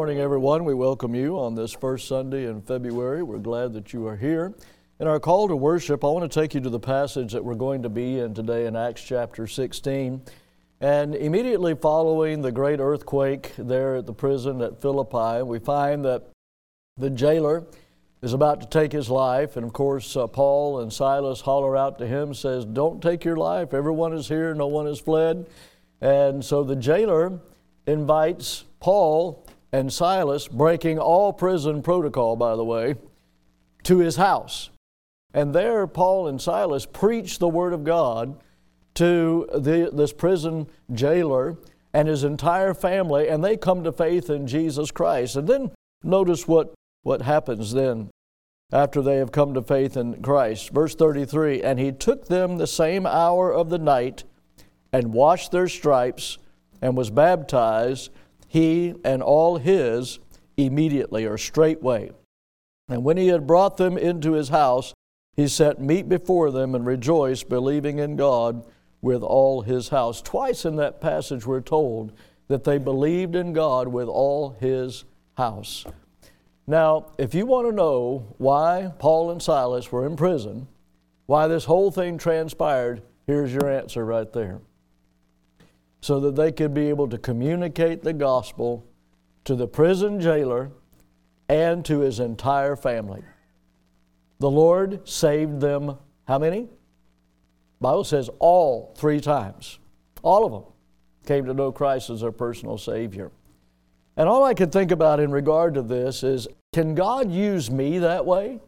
morning, everyone. We welcome you on this first Sunday in February. We're glad that you are here. In our call to worship, I want to take you to the passage that we're going to be in today in Acts chapter 16. And immediately following the great earthquake there at the prison at Philippi, we find that the jailer is about to take his life. And of course, Paul and Silas holler out to him, says, "Don't take your life. Everyone is here. No one has fled." And so the jailer invites Paul and Silas, breaking all prison protocol, by the way, to his house. And there Paul and Silas preach the Word of God to this prison jailer and his entire family, and they come to faith in Jesus Christ. And then notice what happens then after they have come to faith in Christ. Verse 33, "And he took them the same hour of the night and washed their stripes and was baptized, he and all his, immediately," or straightway. "And when he had brought them into his house, he set meat before them and rejoiced, believing in God with all his house." Twice in that passage we're told that they believed in God with all his house. Now, if you want to know why Paul and Silas were in prison, why this whole thing transpired, here's your answer right there. So that they could be able to communicate the gospel to the prison jailer and to his entire family. The Lord saved them, how many? The Bible says all 3 times. All of them came to know Christ as their personal Savior. And all I can think about in regard to this is, can God use me that way?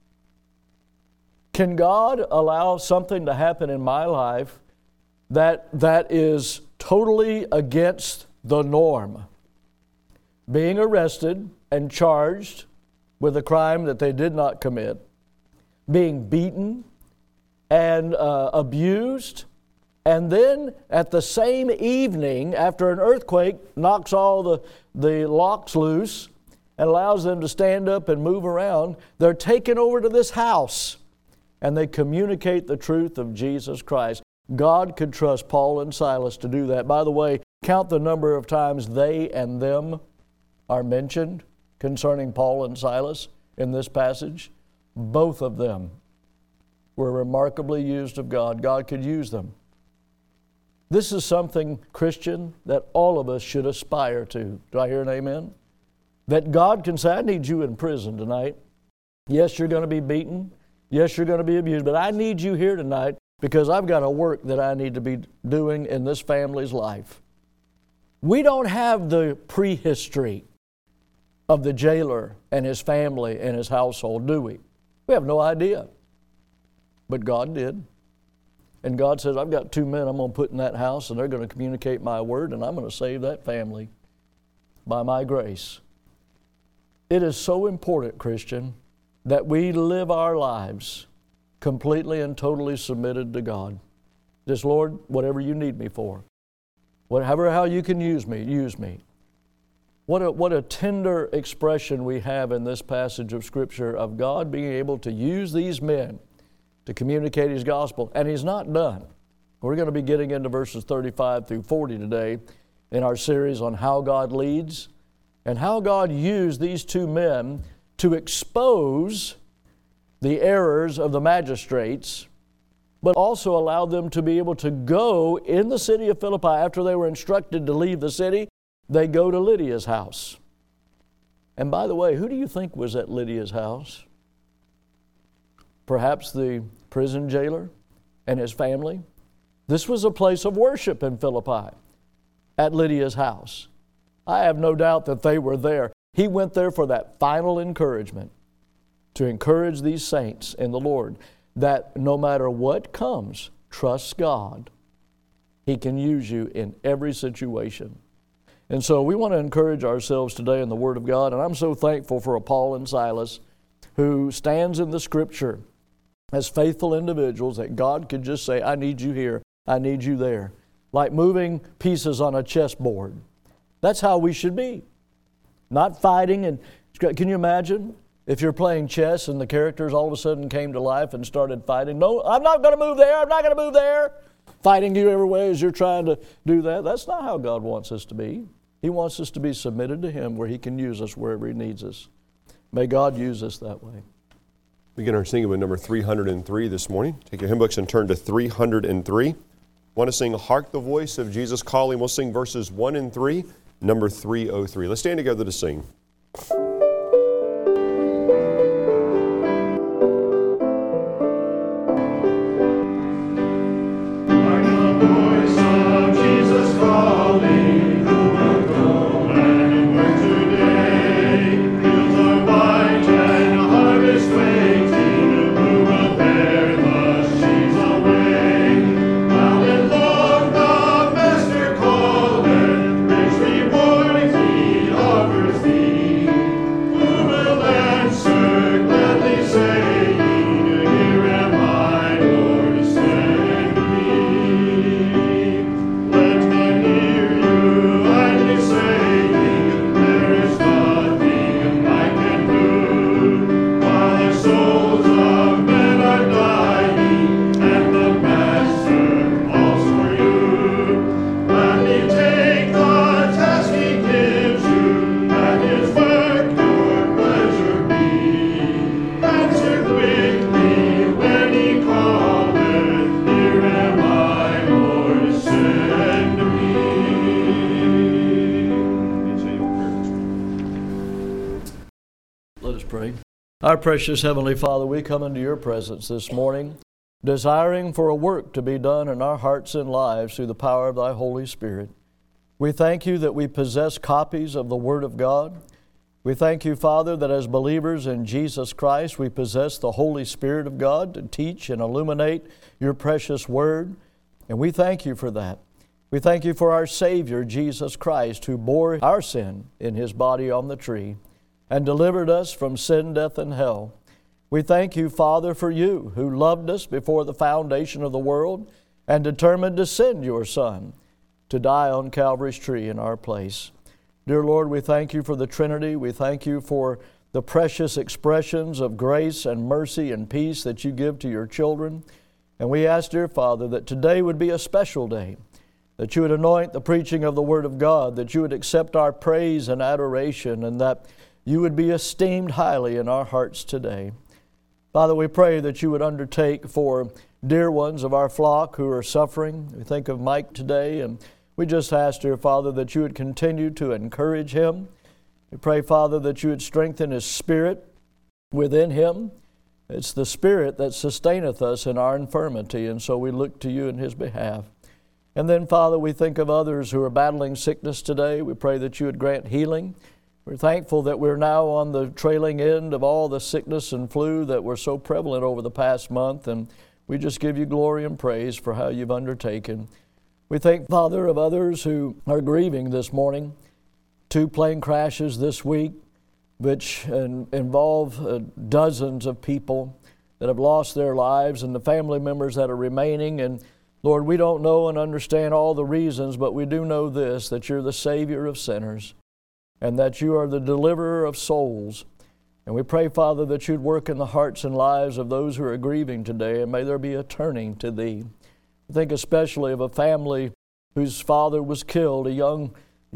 Can God allow something to happen in my life that is totally against the norm? Being arrested and charged with a crime that they did not commit, being beaten and abused, and then at the same evening, after an earthquake knocks all the locks loose and allows them to stand up and move around, they're taken over to this house and they communicate the truth of Jesus Christ. God could trust Paul and Silas to do that. By the way, count the number of times they and them are mentioned concerning Paul and Silas in this passage. Both of them were remarkably used of God. God could use them. This is something, Christian, that all of us should aspire to. Do I hear an amen? That God can say, "I need you in prison tonight. Yes, you're going to be beaten. Yes, you're going to be abused, but I need you here tonight because I've got a work that I need to be doing in this family's life." We don't have the prehistory of the jailer and his family and his household, do we? We have no idea. But God did. And God says, "I've got 2 men I'm going to put in that house, and they're going to communicate my word, and I'm going to save that family by my grace." It is so important, Christian, that we live our lives completely and totally submitted to God. Just, "Lord, whatever you need me for, whatever how you can use me, use me." What a tender expression we have in this passage of Scripture of God being able to use these men to communicate His gospel. And He's not done. We're going to be getting into verses 35 through 40 today in our series on how God leads and how God used these 2 men to expose the errors of the magistrates, but also allowed them to be able to go in the city of Philippi. After they were instructed to leave the city, they go to Lydia's house. And by the way, who do you think was at Lydia's house? Perhaps the prison jailer and his family. This was a place of worship in Philippi, at Lydia's house. I have no doubt that they were there. He went there for that final encouragement, to encourage these saints in the Lord that no matter what comes, trust God. He can use you in every situation. And so we want to encourage ourselves today in the Word of God. And I'm so thankful for a Paul and Silas who stands in the Scripture as faithful individuals that God could just say, "I need you here, I need you there." Like moving pieces on a chessboard. That's how we should be. Not fighting. And can you imagine if you're playing chess and the characters all of a sudden came to life and started fighting? "No, I'm not going to move there, I'm not going to move there." Fighting you every way as you're trying to do that. That's not how God wants us to be. He wants us to be submitted to Him where He can use us wherever He needs us. May God use us that way. Begin our singing with number 303 this morning. Take your hymn books and turn to 303. Want to sing Hark the Voice of Jesus Calling? We'll sing verses 1 and 3, number 303. Let's stand together to sing. Our precious Heavenly Father, we come into your presence this morning, desiring for a work to be done in our hearts and lives through the power of thy Holy Spirit. We thank you that we possess copies of the Word of God. We thank you, Father, that as believers in Jesus Christ, we possess the Holy Spirit of God to teach and illuminate your precious Word. And we thank you for that. We thank you for our Savior, Jesus Christ, who bore our sin in His body on the tree and delivered us from sin, death, and hell. We thank you, Father, for you, who loved us before the foundation of the world and determined to send your Son to die on Calvary's tree in our place. Dear Lord, we thank you for the Trinity. We thank you for the precious expressions of grace and mercy and peace that you give to your children. And we ask, dear Father, that today would be a special day, that you would anoint the preaching of the Word of God, that you would accept our praise and adoration, and that you would be esteemed highly in our hearts today. Father, we pray that you would undertake for dear ones of our flock who are suffering. We think of Mike today, and we just ask, dear Father, that you would continue to encourage him. We pray, Father, that you would strengthen his spirit within him. It's the Spirit that sustaineth us in our infirmity, and so we look to you in his behalf. And then, Father, we think of others who are battling sickness today. We pray that you would grant healing. We're thankful that we're now on the trailing end of all the sickness and flu that were so prevalent over the past month, and we just give you glory and praise for how you've undertaken. We thank, Father, of others who are grieving this morning. 2 plane crashes this week, which involve dozens of people that have lost their lives and the family members that are remaining. And Lord, we don't know and understand all the reasons, but we do know this, that you're the Savior of sinners, and that you are the deliverer of souls. And we pray, Father, that you'd work in the hearts and lives of those who are grieving today, and may there be a turning to thee. I think especially of a family whose father was killed, a young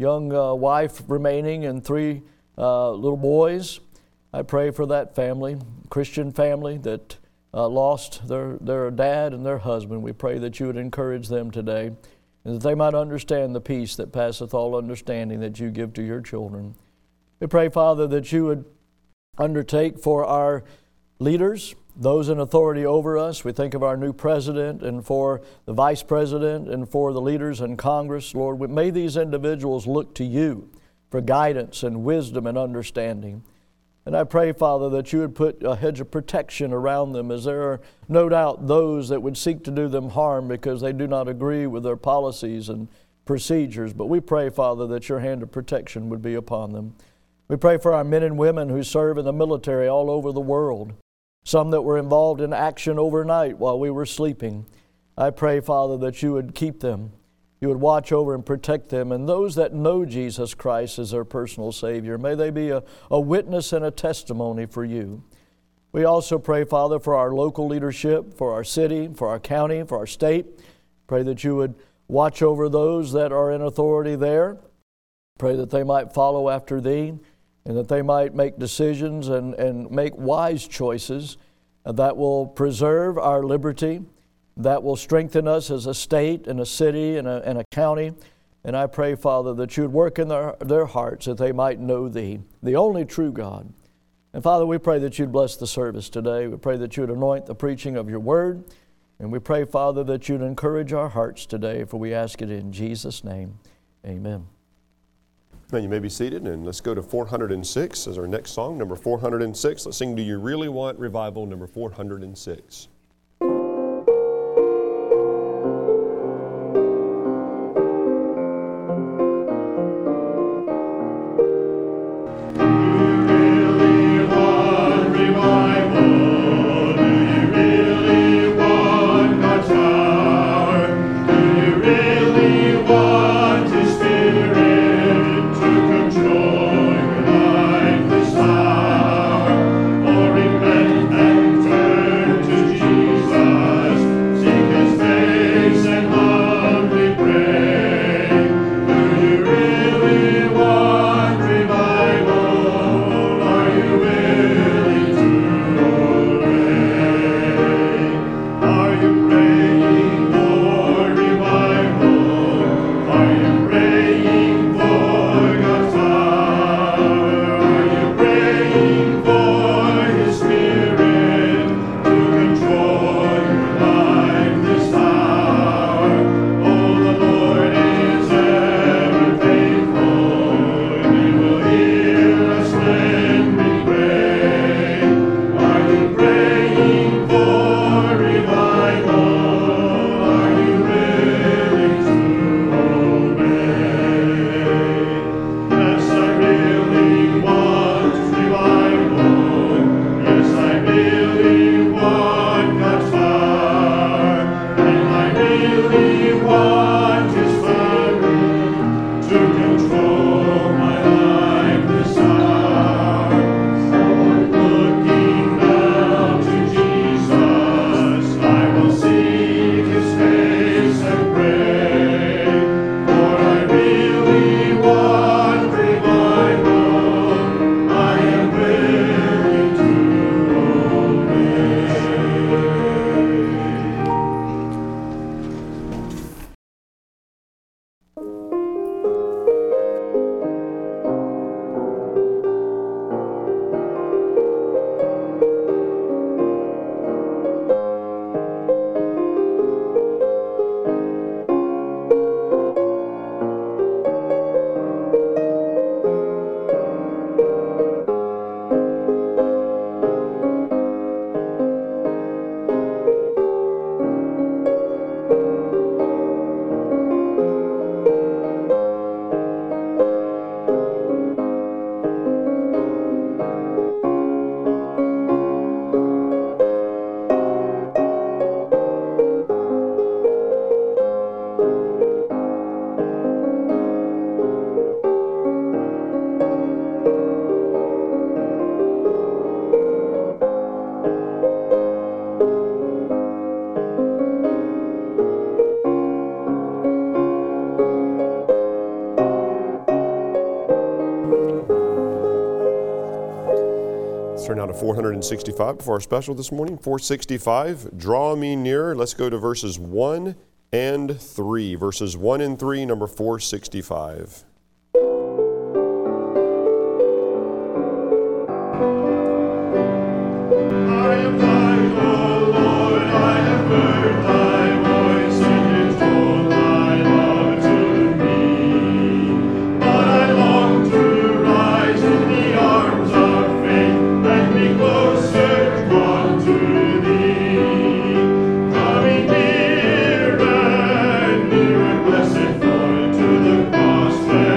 wife remaining, and 3 little boys. I pray for that family, Christian family that lost their dad and their husband. We pray that you would encourage them today, and that they might understand the peace that passeth all understanding that you give to your children. We pray, Father, that you would undertake for our leaders, those in authority over us. We think of our new president and for the vice president and for the leaders in Congress. Lord, may these individuals look to you for guidance and wisdom and understanding. And I pray, Father, that you would put a hedge of protection around them, as there are no doubt those that would seek to do them harm because they do not agree with their policies and procedures. But we pray, Father, that your hand of protection would be upon them. We pray for our men and women who serve in the military all over the world, some that were involved in action overnight while we were sleeping. I pray, Father, that you would keep them. You would watch over and protect them. And those that know Jesus Christ as their personal Savior, may they be a witness and a testimony for you. We also pray, Father, for our local leadership, for our city, for our county, for our state. Pray that you would watch over those that are in authority there. Pray that they might follow after Thee, and that they might make decisions and make wise choices that will preserve our liberty, that will strengthen us as a state and a city and a county. And I pray, Father, that You would work in their hearts that they might know Thee, the only true God. And Father, we pray that You'd bless the service today. We pray that You'd anoint the preaching of Your word. And we pray, Father, that You'd encourage our hearts today, for we ask it in Jesus' name. Amen. And you may be seated, and let's go to 406 as our next song, number 406. Let's sing Do You Really Want Revival, number 406. Turn now to 465 before our special this morning. 465, Draw Me Nearer. Let's go to verses 1 and 3. Verses 1 and 3, number 465. Blessed, for to the cross.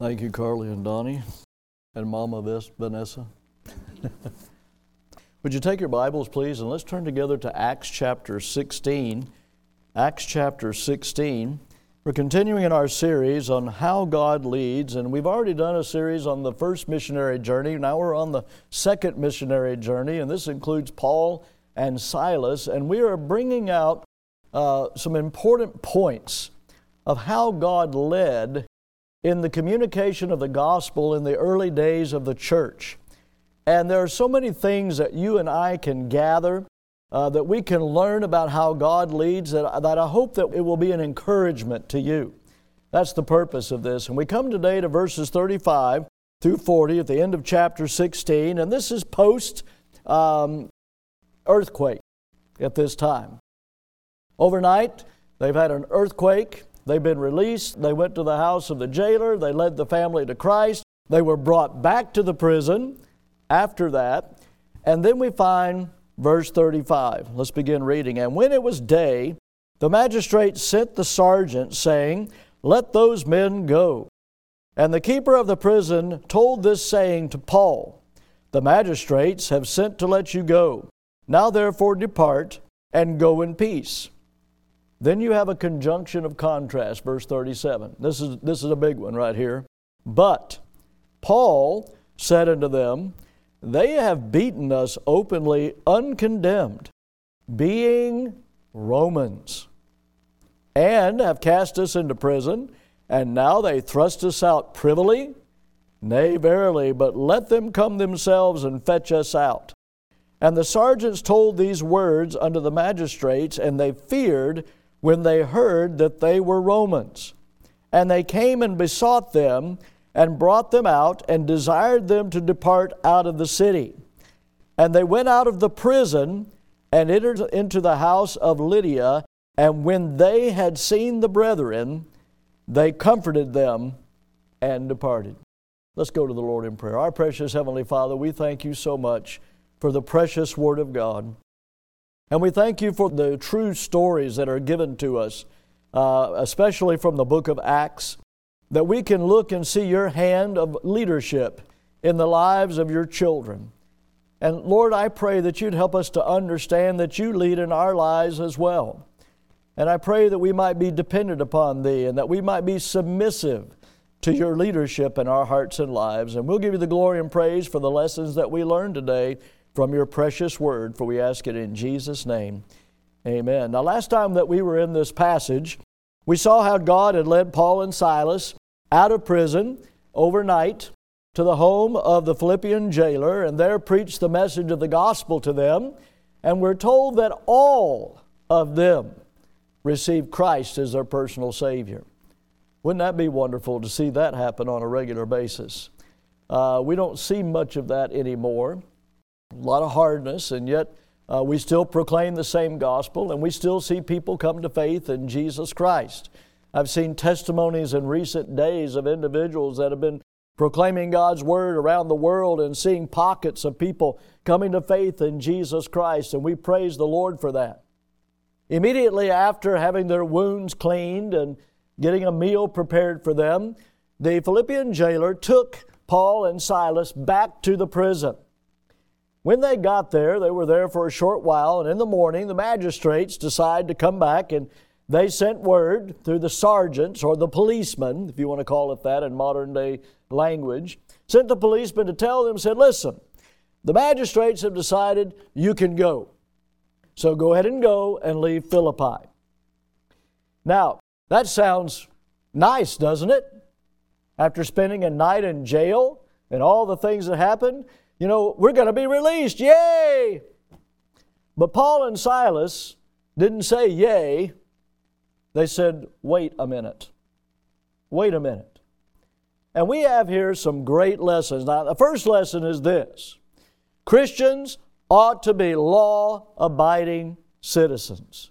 Thank you, Carly and Donnie, and Mama Vanessa. Would you take your Bibles, please, and let's turn together to Acts chapter 16. Acts chapter 16. We're continuing in our series on how God leads, and we've already done a series on the first missionary journey. Now we're on the second missionary journey, and this includes Paul and Silas, and we are bringing out some important points of how God led in the communication of the gospel in the early days of the church. And there are so many things that you and I can gather, that we can learn about how God leads, that I hope that it will be an encouragement to you. That's the purpose of this. And we come today to verses 35 through 40 at the end of chapter 16, and this is post-earthquake at this time. Overnight, they've had an earthquake. They've been released. They went to the house of the jailer. They led the family to Christ. They were brought back to the prison after that. And then we find verse 35. Let's begin reading. And when it was day, the magistrates sent the sergeant, saying, "Let those men go." And the keeper of the prison told this saying to Paul, "The magistrates have sent to let you go. Now therefore depart, and go in peace." Then you have a conjunction of contrast, verse 37. This is a big one right here. But Paul said unto them, "They have beaten us openly uncondemned, being Romans, and have cast us into prison, and now they thrust us out privily? Nay, verily, but let them come themselves and fetch us out." And the sergeants told these words unto the magistrates, and they feared when they heard that they were Romans. And they came and besought them, and brought them out, and desired them to depart out of the city. And they went out of the prison, and entered into the house of Lydia, and when they had seen the brethren, they comforted them and departed. Let's go to the Lord in prayer. Our precious Heavenly Father, we thank you so much for the precious Word of God. And we thank you for the true stories that are given to us, especially from the book of Acts, that we can look and see your hand of leadership in the lives of your children. And Lord, I pray that you'd help us to understand that you lead in our lives as well. And I pray that we might be dependent upon thee, and that we might be submissive to your leadership in our hearts and lives. And we'll give you the glory and praise for the lessons that we learned today from your precious word, for we ask it in Jesus' name. Amen. Now, last time that we were in this passage, we saw how God had led Paul and Silas out of prison overnight to the home of the Philippian jailer, and there preached the message of the gospel to them. And we're told that all of them received Christ as their personal Savior. Wouldn't that be wonderful to see that happen on a regular basis? We don't see much of that anymore. A lot of hardness, and yet we still proclaim the same gospel, and we still see people come to faith in Jesus Christ. I've seen testimonies in recent days of individuals that have been proclaiming God's Word around the world and seeing pockets of people coming to faith in Jesus Christ, and we praise the Lord for that. Immediately after having their wounds cleaned and getting a meal prepared for them, the Philippian jailer took Paul and Silas back to the prison. When they got there, they were there for a short while, and in the morning the magistrates decided to come back, and they sent word through the sergeants, or the policemen, if you want to call it that in modern day language, sent the policemen to tell them, said, "Listen, the magistrates have decided you can go. So go ahead and go and leave Philippi." Now, that sounds nice, doesn't it? After spending a night in jail and all the things that happened, you know, we're going to be released. Yay! But Paul and Silas didn't say yay. They said, wait a minute. Wait a minute. And we have here some great lessons. Now, the first lesson is this: Christians ought to be law-abiding citizens.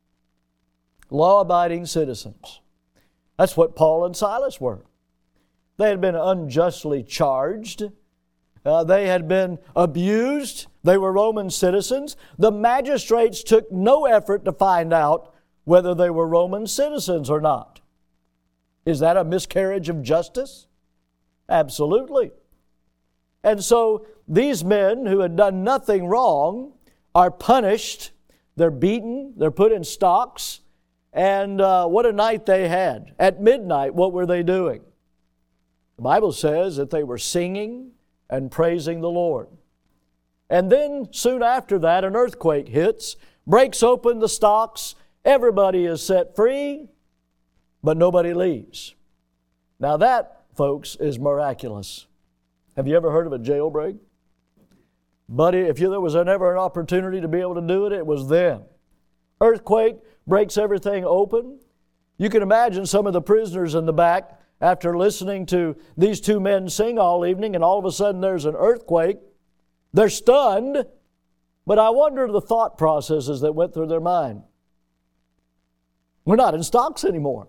Law-abiding citizens. That's what Paul and Silas were. They had been unjustly charged. They had been abused. They were Roman citizens. The magistrates took no effort to find out whether they were Roman citizens or not. Is that a miscarriage of justice? Absolutely. And so these men who had done nothing wrong are punished. They're beaten. They're put in stocks. And what a night they had. At midnight, what were they doing? The Bible says that they were singing and praising the Lord. And then soon after that, an earthquake hits, breaks open the stocks. Everybody is set free, but nobody leaves. Now that, folks, is miraculous. Have you ever heard of a jailbreak? Buddy, if there was ever an opportunity to be able to do it, it was then. Earthquake breaks everything open. You can imagine some of the prisoners in the back after listening to these two men sing all evening, and all of a sudden there's an earthquake. They're stunned, but I wonder the thought processes that went through their mind. We're not in stocks anymore.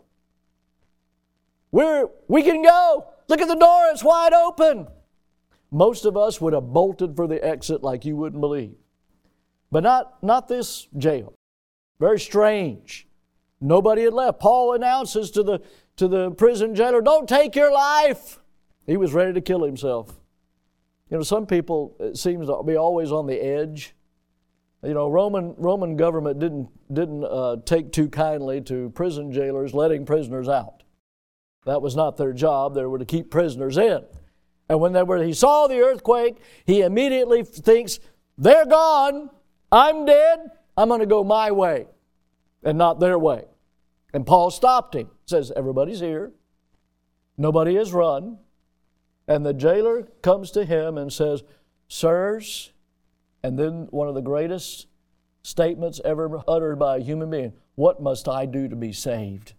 We can go. Look at the door, it's wide open. Most of us would have bolted for the exit like you wouldn't believe. But not this jail. Very strange. Nobody had left. Paul announces to the prison jailer, "Don't take your life." He was ready to kill himself. You know, some people, it seems to be always on the edge. You know, Roman government didn't take too kindly to prison jailers letting prisoners out. That was not their job. They were to keep prisoners in. And when he saw the earthquake, he immediately thinks, they're gone, I'm dead, I'm going to go my way and not their way. And Paul stopped him, says, everybody's here, nobody has run. And the jailer comes to him and says, sirs, and then one of the greatest statements ever uttered by a human being, what must I do to be saved?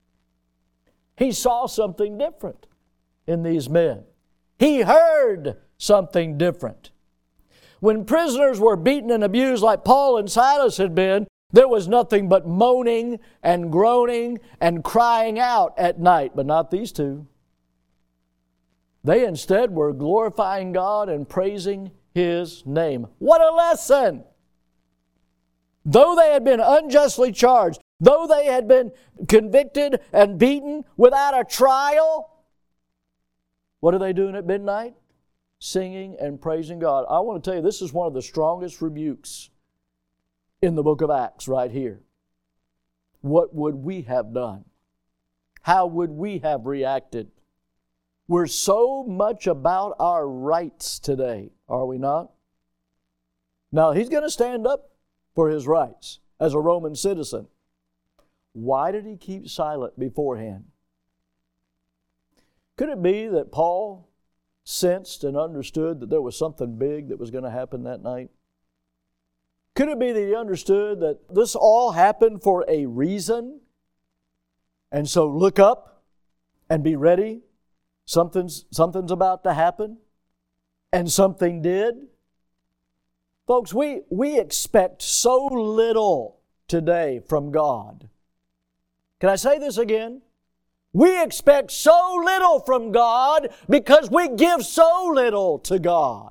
He saw something different in these men. He heard something different. When prisoners were beaten and abused like Paul and Silas had been, there was nothing but moaning and groaning and crying out at night, but not these two. They instead were glorifying God and praising His name. What a lesson! Though they had been unjustly charged, though they had been convicted and beaten without a trial, what are they doing at midnight? Singing and praising God. I want to tell you, this is one of the strongest rebukes in the book of Acts right here. What would we have done? How would we have reacted? We're so much about our rights today, are we not? Now, he's going to stand up for his rights as a Roman citizen. Why did he keep silent beforehand? Could it be that Paul sensed and understood that there was something big that was going to happen that night? Could it be that he understood that this all happened for a reason? And so look up and be ready. Something's about to happen. And something did. Folks, we expect so little today from God. Can I say this again? We expect so little from God because we give so little to God.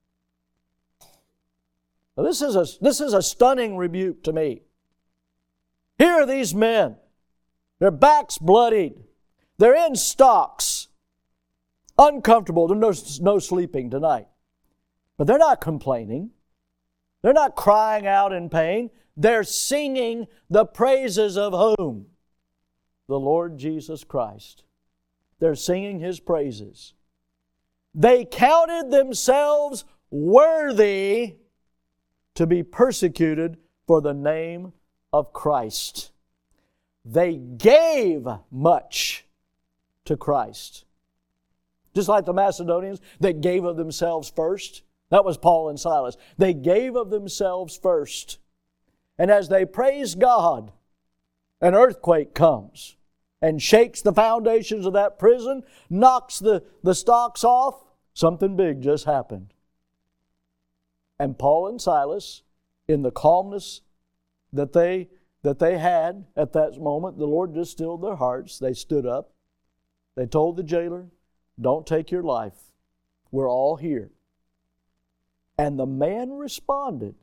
Now, this is a stunning rebuke to me. Here are these men. Their backs bloodied. They're in stocks. Uncomfortable. There's no sleeping tonight. But they're not complaining. They're not crying out in pain. They're singing the praises of whom? The Lord Jesus Christ. They're singing His praises. They counted themselves worthy to be persecuted for the name of Christ. They gave much to Christ. Just like the Macedonians that gave of themselves first. That was Paul and Silas. They gave of themselves first. And as they praised God, an earthquake comes and shakes the foundations of that prison, knocks the stocks off. Something big just happened. And Paul and Silas, in the calmness that they had at that moment, the Lord just stilled their hearts. They stood up. They told the jailer, don't take your life. We're all here. And the man responded.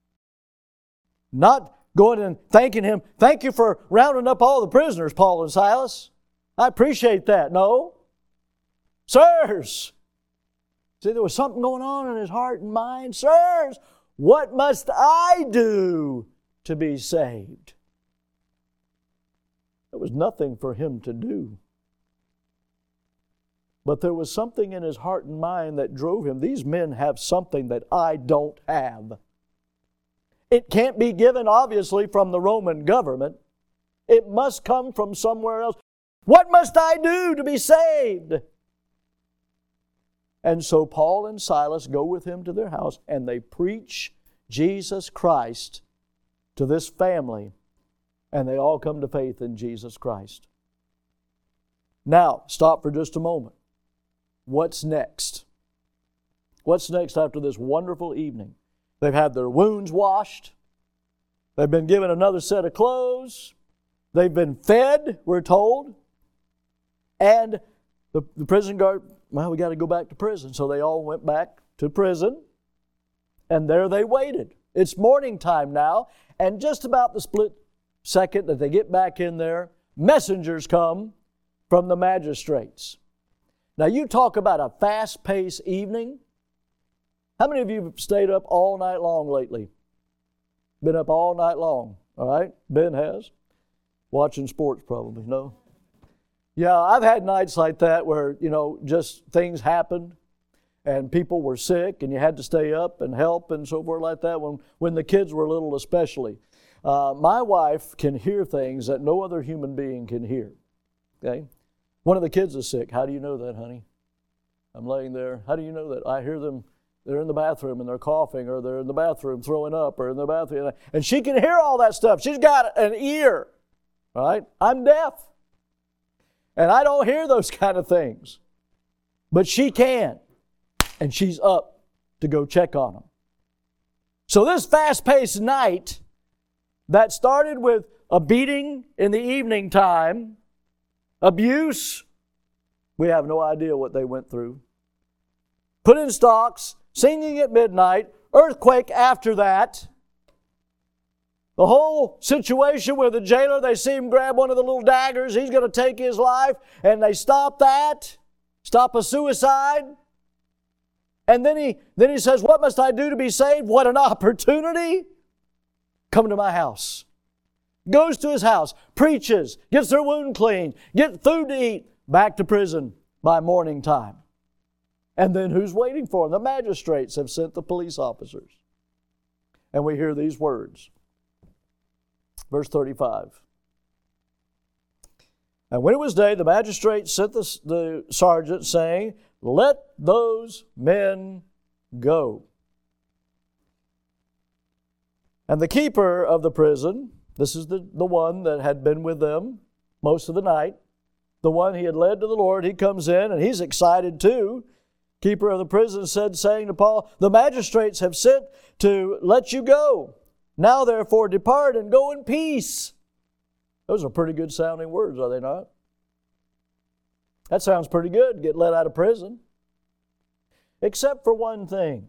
Not going and thanking him, thank you for rounding up all the prisoners, Paul and Silas. I appreciate that. No. Sirs, see, there was something going on in his heart and mind. Sirs, what must I do to be saved? There was nothing for him to do. But there was something in his heart and mind that drove him. These men have something that I don't have. It can't be given, obviously, from the Roman government. It must come from somewhere else. What must I do to be saved? And so Paul and Silas go with him to their house, and they preach Jesus Christ to this family, and they all come to faith in Jesus Christ. Now, stop for just a moment. What's next? What's next after this wonderful evening? They've had their wounds washed. They've been given another set of clothes. They've been fed, we're told. And the prison guard, well, we got to go back to prison. So they all went back to prison. And there they waited. It's morning time now. And just about the split second that they get back in there, messengers come from the magistrates. Now you talk about a fast-paced evening. How many of you have stayed up all night long lately? Been up all night long, all right? Ben has. Watching sports probably, no? Yeah, I've had nights like that where, just things happened and people were sick and you had to stay up and help and so forth like that when the kids were little especially. My wife can hear things that no other human being can hear, okay? One of the kids is sick. How do you know that, honey? I'm laying there. How do you know that? I hear them. They're in the bathroom and they're coughing, or they're in the bathroom throwing up, or in the bathroom. And she can hear all that stuff. She's got an ear, right? I'm deaf. And I don't hear those kind of things. But she can. And she's up to go check on them. So this fast-paced night that started with a beating in the evening time, abuse, we have no idea what they went through. Put in stocks, singing at midnight, earthquake after that. The whole situation where the jailer, they see him grab one of the little daggers, he's going to take his life, and they stop that, stop a suicide. And then he says, what must I do to be saved? What an opportunity. Come to my house. Goes to his house, preaches, gets their wound cleaned, gets food to eat, back to prison by morning time. And then who's waiting for them? The magistrates have sent the police officers. And we hear these words. Verse 35. And when it was day, the magistrates sent the sergeant, saying, let those men go. And the keeper of the prison, this is the one that had been with them most of the night, the one he had led to the Lord, he comes in and he's excited too. Keeper of the prison said, saying to Paul, the magistrates have sent to let you go. Now therefore depart and go in peace. Those are pretty good sounding words, are they not? That sounds pretty good, get let out of prison. Except for one thing.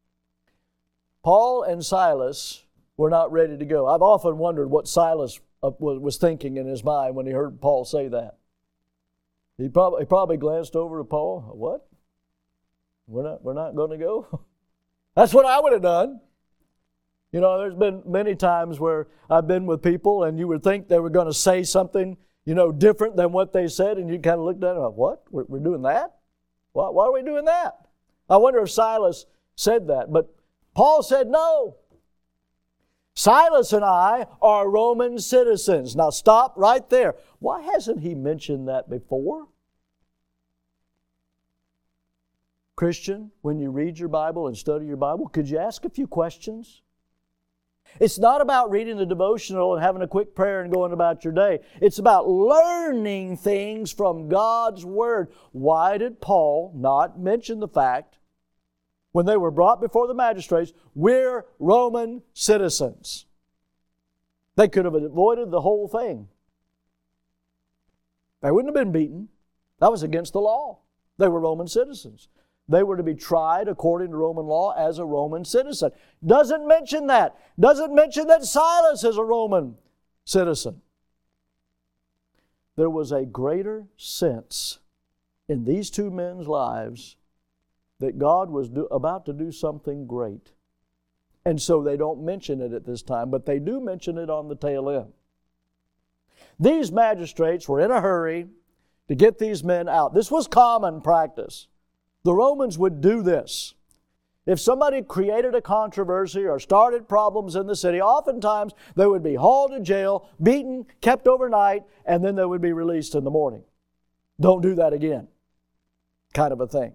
Paul and Silas were not ready to go. I've often wondered what Silas was thinking in his mind when he heard Paul say that. He probably glanced over to Paul. What? We're not going to go? That's what I would have done. There's been many times where I've been with people and you would think they were going to say something, different than what they said, and you kind of looked at it like, what? We're doing that? Why are we doing that? I wonder if Silas said that. But Paul said no. Silas and I are Roman citizens. Now stop right there. Why hasn't he mentioned that before? Christian, when you read your Bible and study your Bible, could you ask a few questions? It's not about reading the devotional and having a quick prayer and going about your day. It's about learning things from God's Word. Why did Paul not mention the fact, when they were brought before the magistrates, we're Roman citizens? They could have avoided the whole thing. They wouldn't have been beaten. That was against the law. They were Roman citizens. They were to be tried according to Roman law as a Roman citizen. Doesn't mention that. Doesn't mention that Silas is a Roman citizen. There was a greater sense in these two men's lives that God was about to do something great. And so they don't mention it at this time, but they do mention it on the tail end. These magistrates were in a hurry to get these men out. This was common practice. The Romans would do this. If somebody created a controversy or started problems in the city, oftentimes they would be hauled to jail, beaten, kept overnight, and then they would be released in the morning. Don't do that again, kind of a thing.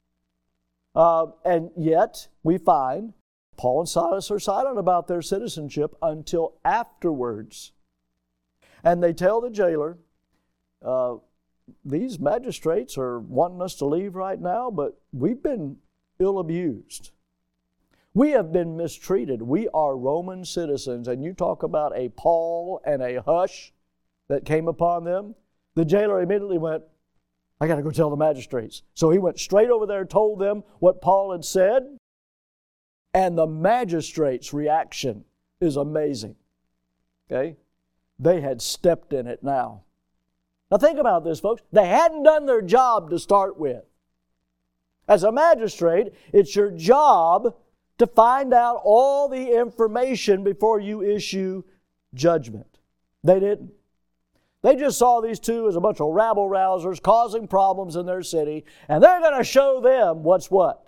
And yet, we find Paul and Silas are silent about their citizenship until afterwards. And they tell the jailer, these magistrates are wanting us to leave right now, but we've been ill-abused. We have been mistreated. We are Roman citizens. And you talk about a pall and a hush that came upon them. The jailer immediately went, I got to go tell the magistrates. So he went straight over there, told them what Paul had said. And the magistrates' reaction is amazing. Okay? They had stepped in it now. Now think about this, folks. They hadn't done their job to start with. As a magistrate, it's your job to find out all the information before you issue judgment. They didn't. They just saw these two as a bunch of rabble-rousers causing problems in their city, and they're going to show them what's what.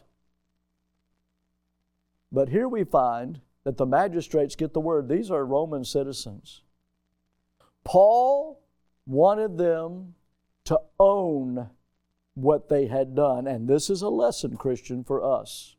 But here we find that the magistrates get the word. These are Roman citizens. Paul wanted them to own what they had done. And this is a lesson, Christian, for us.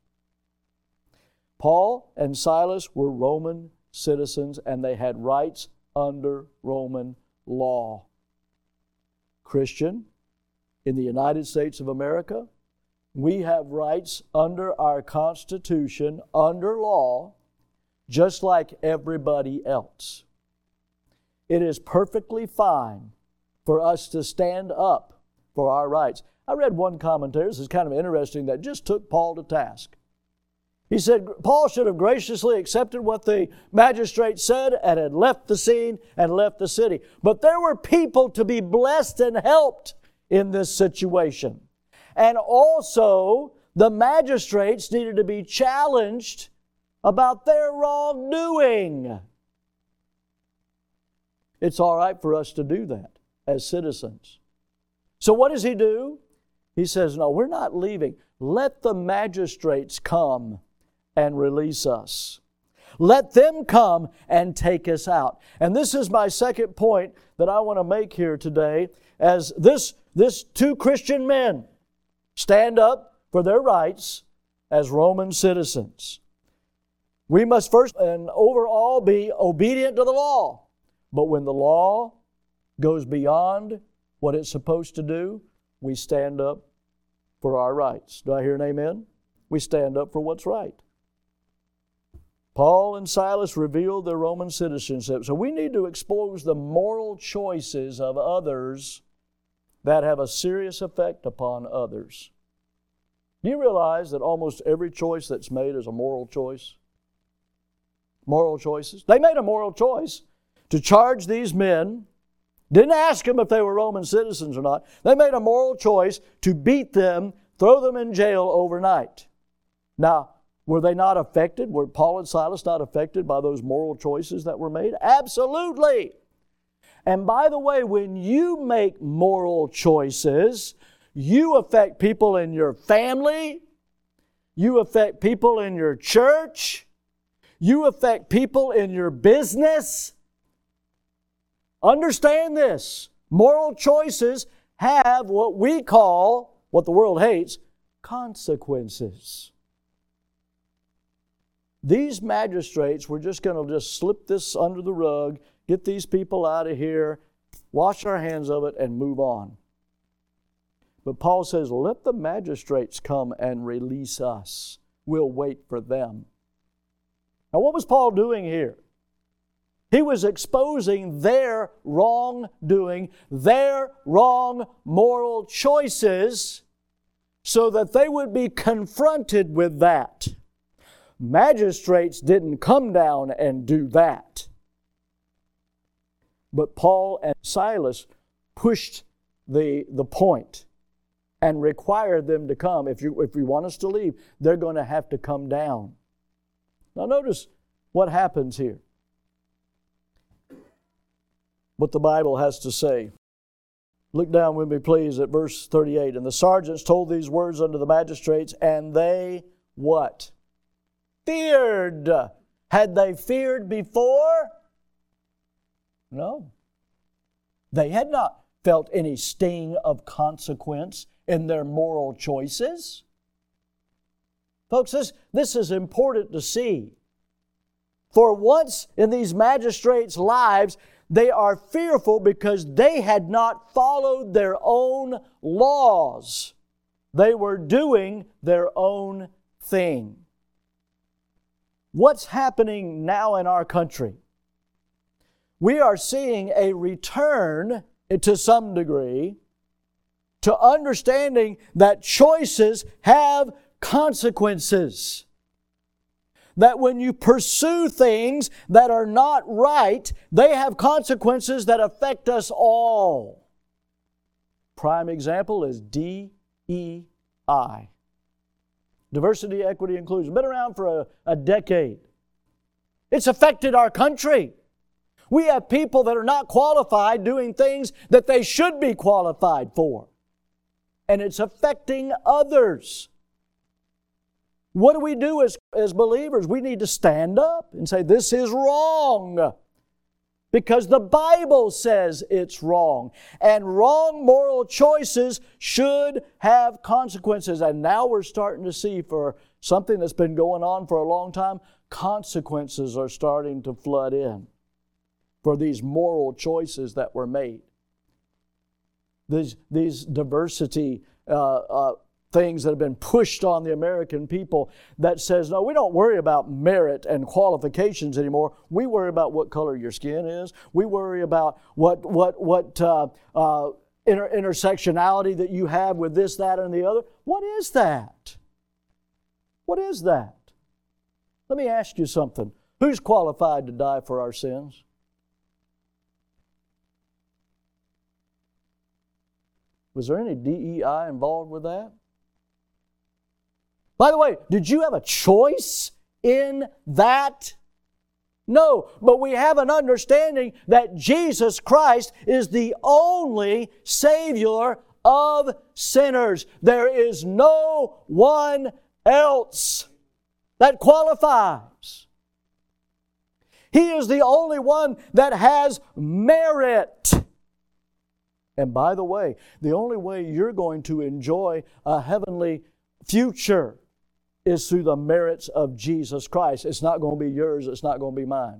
Paul and Silas were Roman citizens, and they had rights under Roman law. Christian, in the United States of America, we have rights under our Constitution, under law, just like everybody else. It is perfectly fine for us to stand up for our rights. I read one commentator, this is kind of interesting, that just took Paul to task. He said Paul should have graciously accepted what the magistrate said and had left the scene and left the city. But there were people to be blessed and helped in this situation. And also, the magistrates needed to be challenged about their wrongdoing. It's all right for us to do that as citizens. So what does he do? He says, no, we're not leaving. Let the magistrates come and release us. Let them come and take us out. And this is my second point that I want to make here today, as this two Christian men stand up for their rights as Roman citizens. We must first and overall be obedient to the law. But when the law goes beyond what it's supposed to do, we stand up for our rights. Do I hear an amen? We stand up for what's right. Paul and Silas revealed their Roman citizenship. So we need to expose the moral choices of others that have a serious effect upon others. Do you realize that almost every choice that's made is a moral choice? Moral choices. They made a moral choice to charge these men. Didn't ask them if they were Roman citizens or not. They made a moral choice to beat them, throw them in jail overnight. Now, were they not affected? Were Paul and Silas not affected by those moral choices that were made? Absolutely. And by the way, when you make moral choices, you affect people in your family, you affect people in your church, you affect people in your business. Understand this. Moral choices have what we call, what the world hates, consequences. These magistrates were just going to just slip this under the rug, get these people out of here, wash our hands of it, and move on. But Paul says, let the magistrates come and release us. We'll wait for them. Now, what was Paul doing here? He was exposing their wrongdoing, their wrong moral choices, so that they would be confronted with that. Magistrates didn't come down and do that. But Paul and Silas pushed the point. and require them to come. If you want us to leave, they're going to have to come down. Now notice what happens here. What the Bible has to say. Look down with me, please, at verse 38. And the sergeants told these words unto the magistrates, and they what? Feared. Had they feared before? No. They had not felt any sting of consequence in their moral choices. Folks, this is important to see. For once in these magistrates' lives, they are fearful because they had not followed their own laws. They were doing their own thing. What's happening now in our country? We are seeing a return, to some degree, to understanding that choices have consequences. That when you pursue things that are not right, they have consequences that affect us all. Prime example is DEI. Diversity, Equity, Inclusion. Been around for a decade. It's affected our country. We have people that are not qualified doing things that they should be qualified for. And it's affecting others. What do we do as believers? We need to stand up and say, this is wrong. Because the Bible says it's wrong. And wrong moral choices should have consequences. And now we're starting to see, for something that's been going on for a long time, consequences are starting to flood in for these moral choices that were made. These diversity things that have been pushed on the American people that says, no, we don't worry about merit and qualifications anymore. We worry about what color your skin is. We worry about what intersectionality that you have with this, that, and the other. What is that? What is that? Let me ask you something. Who's qualified to die for our sins? Was there any DEI involved with that? By the way, did you have a choice in that? No, but we have an understanding that Jesus Christ is the only Savior of sinners. There is no one else that qualifies. He is the only one that has merit. And by the way, the only way you're going to enjoy a heavenly future is through the merits of Jesus Christ. It's not going to be yours. It's not going to be mine.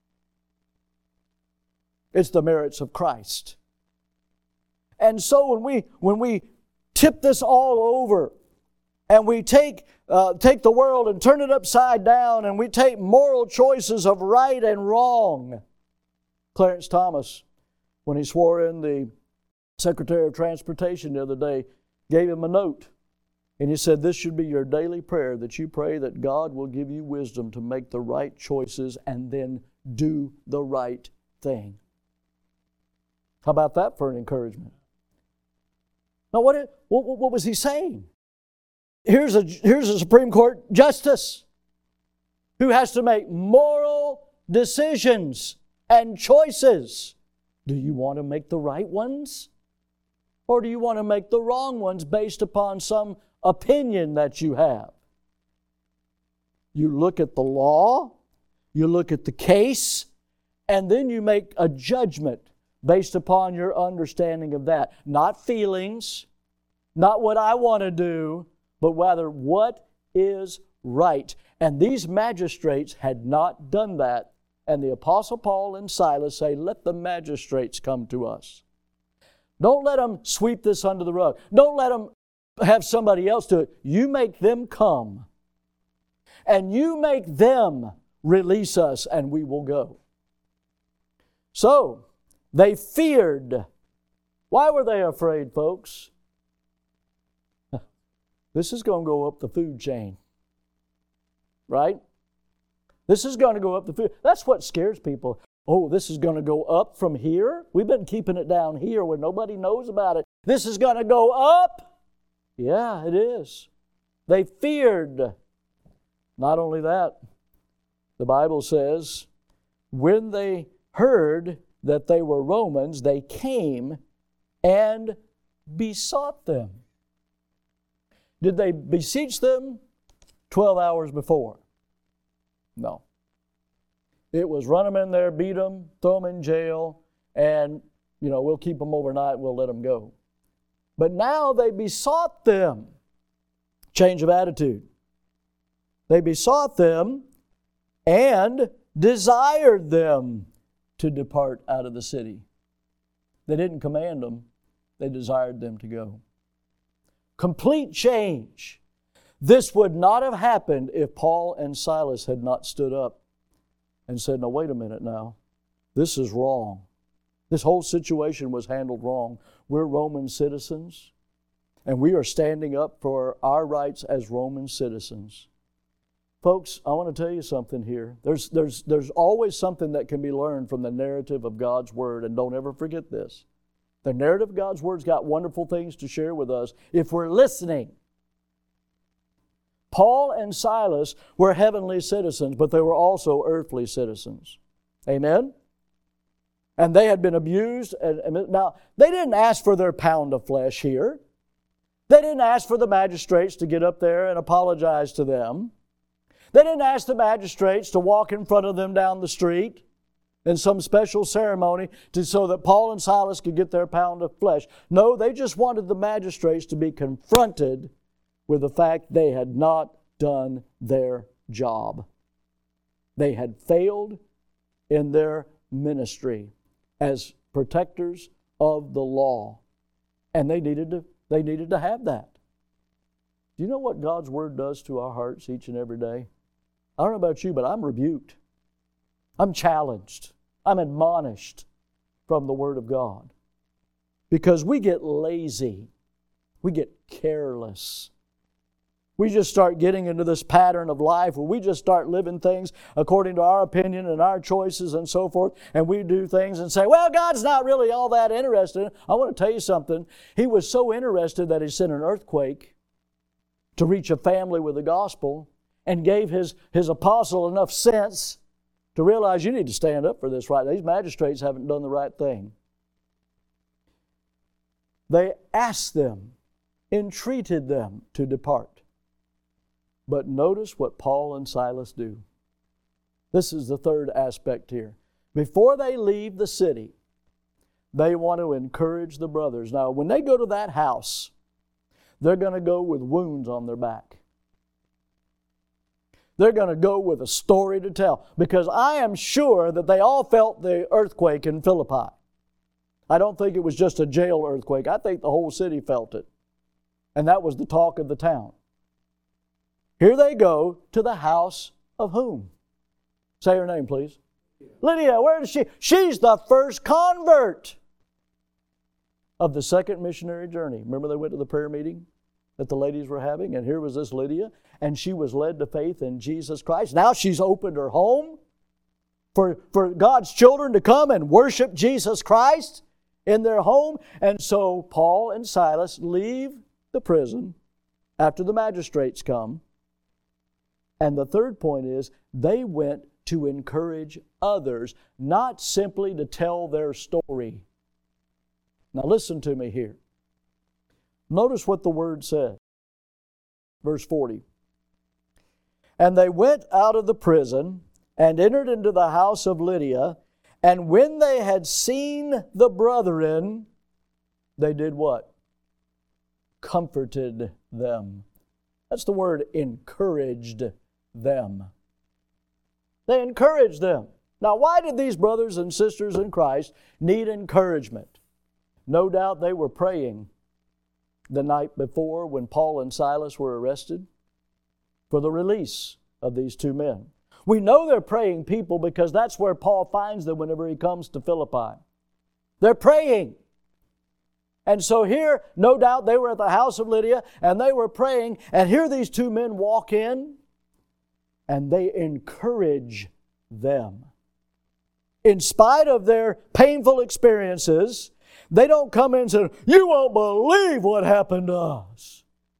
It's the merits of Christ. And so when we tip this all over and we take the world and turn it upside down and we take moral choices of right and wrong, Clarence Thomas, when he swore in the Secretary of Transportation the other day, gave him a note. And he said, this should be your daily prayer, that you pray that God will give you wisdom to make the right choices and then do the right thing. How about that for an encouragement? Now, what was he saying? Here's a Supreme Court justice who has to make moral decisions and choices. Do you want to make the right ones? Or do you want to make the wrong ones based upon some opinion that you have? You look at the law, you look at the case, and then you make a judgment based upon your understanding of that. Not feelings, not what I want to do, but rather what is right. And these magistrates had not done that. And the Apostle Paul and Silas say, let the magistrates come to us. Don't let them sweep this under the rug. Don't let them have somebody else do it. You make them come. And you make them release us, and we will go. So, they feared. Why were they afraid, folks? This is going to go up the food chain. Right? This is going to go up the food. That's what scares people. Oh, this is going to go up from here? We've been keeping it down here where nobody knows about it. This is going to go up. Yeah, it is. They feared. Not only that, the Bible says, when they heard that they were Romans, they came and besought them. Did they beseech them 12 hours before? No. It was run them in there, beat them, throw them in jail, and, we'll keep them overnight, we'll let them go. But now they besought them. Change of attitude. They besought them and desired them to depart out of the city. They didn't command them. They desired them to go. Complete change. This would not have happened if Paul and Silas had not stood up and said, "No, wait a minute now. This is wrong. This whole situation was handled wrong. We're Roman citizens, and we are standing up for our rights as Roman citizens." Folks, I want to tell you something here. There's always something that can be learned from the narrative of God's Word, and don't ever forget this. The narrative of God's Word's got wonderful things to share with us if we're listening. Paul and Silas were heavenly citizens, but they were also earthly citizens. Amen? And they had been abused. Now, they didn't ask for their pound of flesh here. They didn't ask for the magistrates to get up there and apologize to them. They didn't ask the magistrates to walk in front of them down the street in some special ceremony so that Paul and Silas could get their pound of flesh. No, they just wanted the magistrates to be confronted with the fact they had not done their job. They had failed in their ministry as protectors of the law. And they needed to have that. Do you know what God's Word does to our hearts each and every day? I don't know about you, but I'm rebuked. I'm challenged. I'm admonished from the Word of God. Because we get lazy. We get careless. We just start getting into this pattern of life where we just start living things according to our opinion and our choices and so forth. And we do things and say, well, God's not really all that interested. I want to tell you something. He was so interested that He sent an earthquake to reach a family with the gospel and gave His apostle enough sense to realize you need to stand up for this right. These magistrates haven't done the right thing. They asked them, entreated them to depart. But notice what Paul and Silas do. This is the third aspect here. Before they leave the city, they want to encourage the brothers. Now, when they go to that house, they're going to go with wounds on their back. They're going to go with a story to tell. Because I am sure that they all felt the earthquake in Philippi. I don't think it was just a jail earthquake. I think the whole city felt it. And that was the talk of the town. Here they go to the house of whom? Say her name, please. Lydia, where is she? She's the first convert of the second missionary journey. Remember they went to the prayer meeting that the ladies were having? And here was this Lydia, and she was led to faith in Jesus Christ. Now she's opened her home for God's children to come and worship Jesus Christ in their home. And so Paul and Silas leave the prison after the magistrates come. And the third point is, they went to encourage others, not simply to tell their story. Now listen to me here. Notice what the Word says. Verse 40. And they went out of the prison and entered into the house of Lydia, and when they had seen the brethren, they did what? Comforted them. That's the word, encouraged them. They encouraged them. Now, why did these brothers and sisters in Christ need encouragement? No doubt they were praying the night before when Paul and Silas were arrested for the release of these two men. We know they're praying people because that's where Paul finds them whenever he comes to Philippi. They're praying. And so here, no doubt, they were at the house of Lydia and they were praying, and here these two men walk in and they encourage them. In spite of their painful experiences, they don't come in and say, you won't believe what happened to us.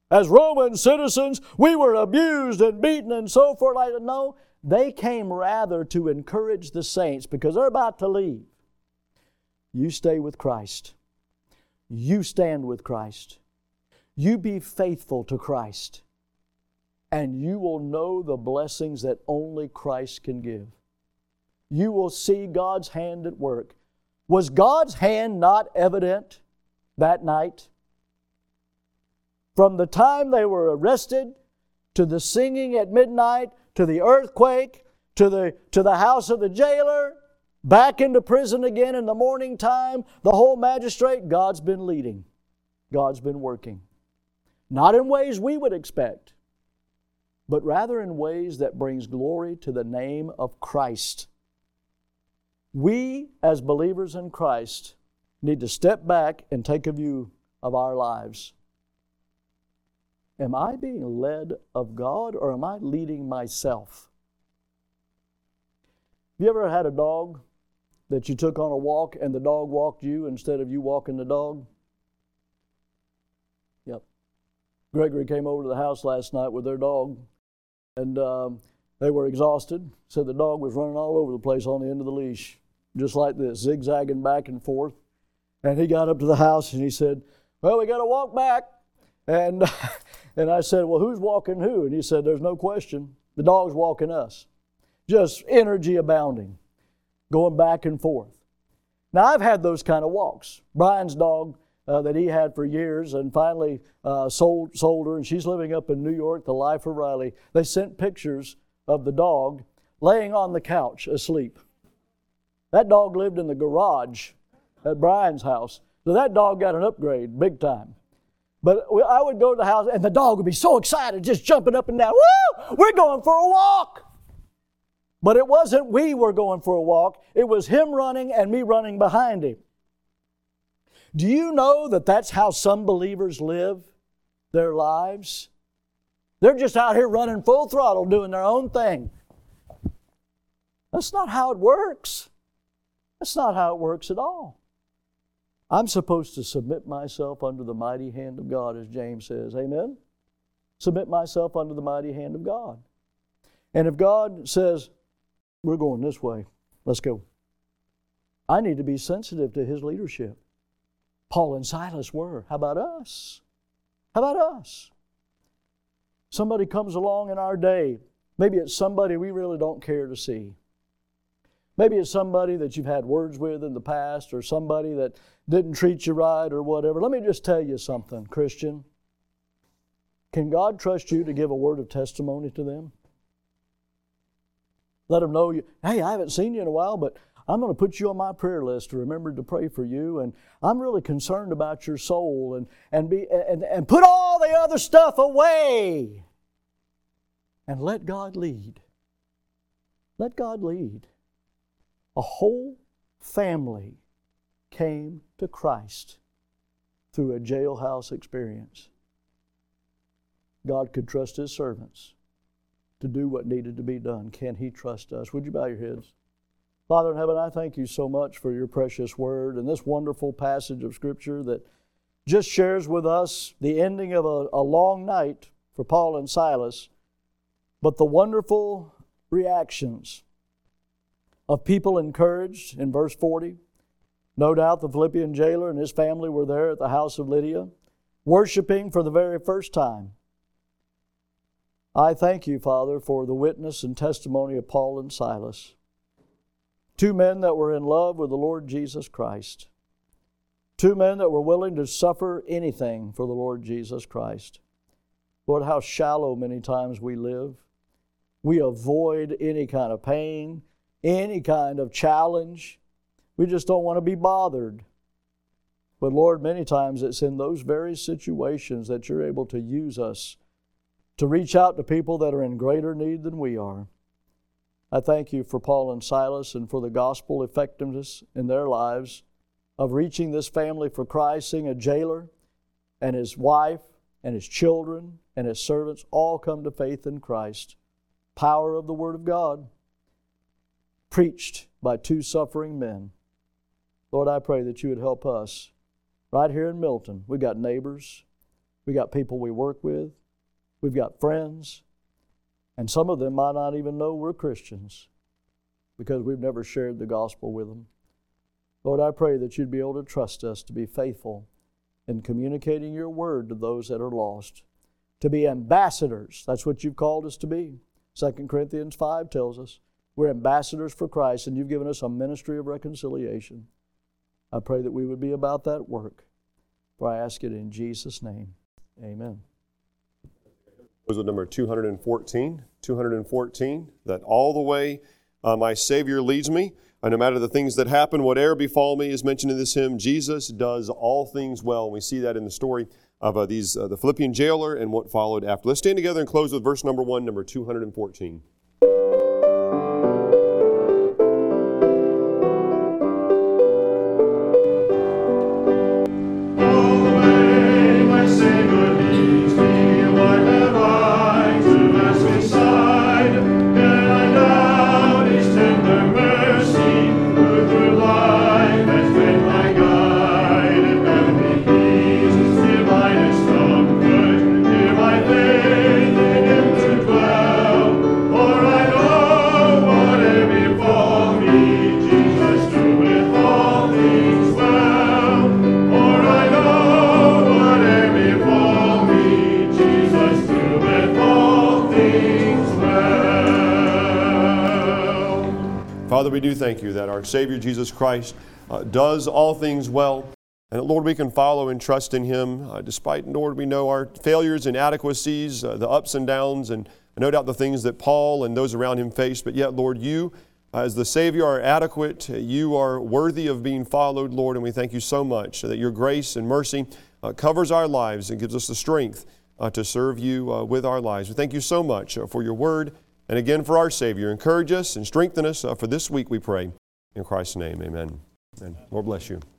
As Roman citizens, we were abused and beaten and so forth. No, they came rather to encourage the saints because they're about to leave. You stay with Christ. You stand with Christ. You be faithful to Christ. And you will know the blessings that only Christ can give. You will see God's hand at work. Was God's hand not evident that night? From the time they were arrested, to the singing at midnight, to the earthquake, to the house of the jailer, back into prison again in the morning time, the whole magistrate, God's been leading. God's been working. Not in ways we would expect, but rather in ways that brings glory to the name of Christ. We, as believers in Christ, need to step back and take a view of our lives. Am I being led of God or am I leading myself? Have you ever had a dog that you took on a walk and the dog walked you instead of you walking the dog? Yep. Gregory came over to the house last night with their dog, and they were exhausted. Said the dog was running all over the place on the end of the leash, just like this, zigzagging back and forth. And he got up to the house and he said, "Well, we got to walk back." And I said, "Well, who's walking who?" And he said, "There's no question. The dog's walking us." Just energy abounding, going back and forth. Now, I've had those kind of walks. Brian's dog that he had for years and finally sold her, and she's living up in New York, the life of Riley. They sent pictures of the dog laying on the couch asleep. That dog lived in the garage at Brian's house. So that dog got an upgrade big time. But I would go to the house and the dog would be so excited, just jumping up and down. Woo! We're going for a walk. But it wasn't we were going for a walk. It was him running and me running behind him. Do you know that that's how some believers live their lives? They're just out here running full throttle, doing their own thing. That's not how it works. That's not how it works at all. I'm supposed to submit myself under the mighty hand of God, as James says. Amen? Submit myself under the mighty hand of God. And if God says, "We're going this way, let's go," I need to be sensitive to His leadership. Paul and Silas were. How about us? How about us? Somebody comes along in our day. Maybe it's somebody we really don't care to see. Maybe it's somebody that you've had words with in the past, or somebody that didn't treat you right or whatever. Let me just tell you something, Christian. Can God trust you to give a word of testimony to them? Let them know, hey, I haven't seen you in a while, but I'm going to put you on my prayer list to remember to pray for you, and I'm really concerned about your soul, and put all the other stuff away and let God lead. Let God lead. A whole family came to Christ through a jailhouse experience. God could trust His servants to do what needed to be done. Can He trust us? Would you bow your heads? Father in heaven, I thank You so much for Your precious word and this wonderful passage of Scripture that just shares with us the ending of a long night for Paul and Silas, but the wonderful reactions of people encouraged in verse 40. No doubt the Philippian jailer and his family were there at the house of Lydia, worshiping for the very first time. I thank You, Father, for the witness and testimony of Paul and Silas. Two men that were in love with the Lord Jesus Christ. Two men that were willing to suffer anything for the Lord Jesus Christ. Lord, how shallow many times we live. We avoid any kind of pain, any kind of challenge. We just don't want to be bothered. But Lord, many times it's in those very situations that You're able to use us to reach out to people that are in greater need than we are. I thank You for Paul and Silas and for the gospel effectiveness in their lives of reaching this family for Christ, seeing a jailer and his wife and his children and his servants all come to faith in Christ. Power of the Word of God preached by two suffering men. Lord, I pray that You would help us right here in Milton. We've got neighbors. We got people we work with. We've got friends. And some of them might not even know we're Christians because we've never shared the gospel with them. Lord, I pray that you'd be able to trust us to be faithful in communicating your word to those that are lost. To be ambassadors. That's what you've called us to be. 2 Corinthians 5 tells us we're ambassadors for Christ, and you've given us a ministry of reconciliation. I pray that we would be about that work. For I ask it in Jesus' name. Amen. Was number 214. 214, that all the way my Savior leads me. No matter the things that happen, whatever befall me, is mentioned in this hymn. Jesus does all things well. And we see that in the story of the Philippian jailer and what followed after. Let's stand together and close with verse number 1, number 214. Father, we do thank you that our Savior Jesus Christ does all things well. And Lord, we can follow and trust in Him despite, Lord, we know our failures, inadequacies, the ups and downs, and no doubt the things that Paul and those around him faced. But yet, Lord, you as the Savior are adequate. You are worthy of being followed, Lord, and we thank you so much that your grace and mercy covers our lives and gives us the strength to serve you with our lives. We thank you so much for your word. And again, for our Savior, encourage us and strengthen us for this week, we pray. In Christ's name, amen. Amen. Lord bless you.